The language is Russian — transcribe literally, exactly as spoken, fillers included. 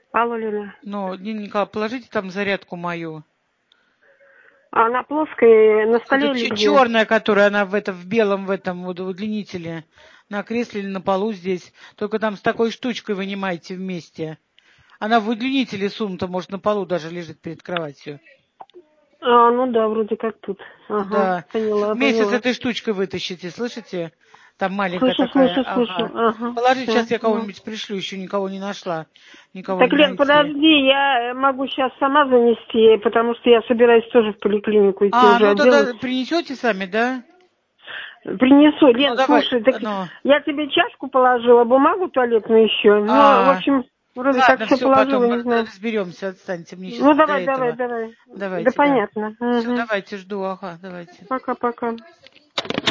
Алло, Лена. Ну, Нина Николаевна, положите там зарядку мою. А она плоская, на столе или где? Черная, которая она в этом, в белом, в этом вот удлинителе. На кресле или на полу здесь. Только там с такой штучкой вынимаете вместе. Она в удлинителе сунута, может, на полу даже лежит перед кроватью. А, ну да, вроде как тут. Ага, Да. поняла, Вместе поняла. с этой штучкой вытащите, слышите? Там маленькая Слышу, такая. слышу, слышу. Ага. Ага, Положите, все. сейчас я Ну. кого-нибудь пришлю, еще никого не нашла. Никого Так, не Лен, найти. подожди, я могу сейчас сама занести, потому что я собираюсь тоже в поликлинику идти А, уже ну тогда отделаться. принесете сами, да? Принесу. Ну Лен, давай, слушай, так ну. я тебе чашку положила, бумагу туалетную еще. Ну, в А, общем, вроде как ладно, все все, положила, потом не знаю. разберемся, отстаньте, мне сейчас Ну, не до давай, давай, этого. давай. Да Давайте, да. понятно. Все, Угу. давайте, жду, ага, давайте. Пока-пока.